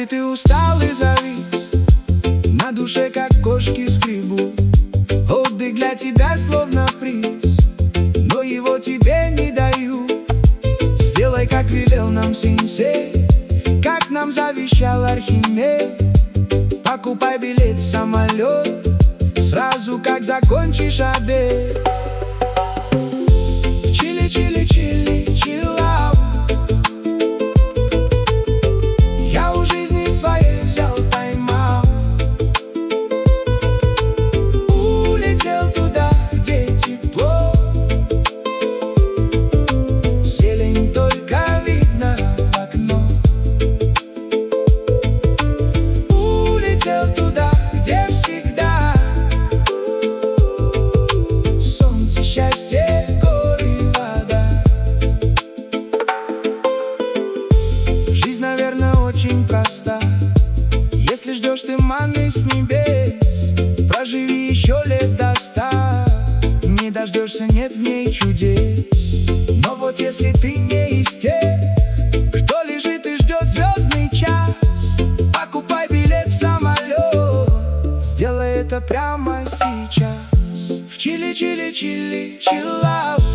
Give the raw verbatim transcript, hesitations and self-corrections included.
Если ты устал и завис, на душе как кошки скребут, отдых для тебя словно приз, но его тебе не даю. Сделай, как велел нам сенсей, как нам завещал Архимед. Покупай билет в самолет сразу, как закончишь обед. Чили, чили, чили, чиллаут. Я у жизни своей взял тайм-аут. Улетел туда, где тепло, зелень только видно в окно. Улетел туда, где всегда солнце, счастье, горы, вода. Жизнь, наверное, очень проста. Если ждешь ты манны с небес, проживи еще лет до ста. Не дождешься, нет в ней чудес. Но вот если ты не из тех, кто лежит и ждет звездный час, покупай билет в самолет, сделай это прямо сейчас. В Чили, Чили, Чили, чиллаут.